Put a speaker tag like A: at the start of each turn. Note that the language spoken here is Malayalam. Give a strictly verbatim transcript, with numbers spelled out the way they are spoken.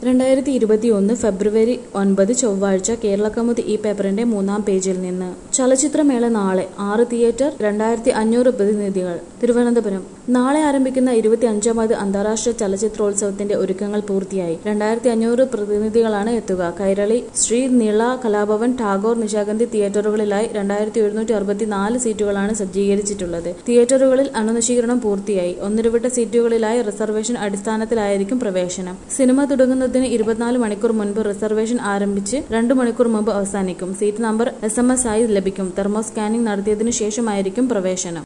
A: രണ്ടായിരത്തി ഇരുപത്തിയൊന്ന് ഫെബ്രുവരി ഒൻപത് ചൊവ്വാഴ്ച കേരളകൗമുദി ഈ പേപ്പറിന്റെ മൂന്നാം പേജിൽ നിന്ന്. ചലച്ചിത്രമേള നാളെ ആറ് തിയേറ്റർ രണ്ടായിരത്തി അഞ്ഞൂറ് പ്രതിനിധികൾ. തിരുവനന്തപുരം. നാളെ ആരംഭിക്കുന്ന ഇരുപത്തി അഞ്ചാമത് അന്താരാഷ്ട്ര ചലച്ചിത്രോത്സവത്തിന്റെ ഒരുക്കങ്ങൾ പൂർത്തിയായി. രണ്ടായിരത്തി അഞ്ഞൂറ് പ്രതിനിധികളാണ് എത്തുക. കൈരളി, ശ്രീ നീള, കലാഭവൻ, ടാഗോർ, നിശാഗന്ധി തിയേറ്ററുകളിലായി രണ്ടായിരത്തി എഴുന്നൂറ്റി അറുപത്തി നാല് സീറ്റുകളാണ് സജ്ജീകരിച്ചിട്ടുള്ളത്. തിയേറ്ററുകളിൽ അണുനശീകരണം പൂർത്തിയായി. ഒന്നിടവിട്ട സീറ്റുകളിലായി റിസർവേഷൻ അടിസ്ഥാനത്തിലായിരിക്കും പ്രവേശനം. സിനിമ തുടങ്ങുന്നതിന് ഇരുപത്തിനാല് മണിക്കൂർ മുൻപ് റിസർവേഷൻ ആരംഭിച്ച് രണ്ടു മണിക്കൂർ മുമ്പ് അവസാനിക്കും. Seat number S M S ആയി ലഭിക്കും. തെർമോ സ്കാനിംഗ് നടത്തിയതിനു ശേഷമായിരിക്കും പ്രവേശനം.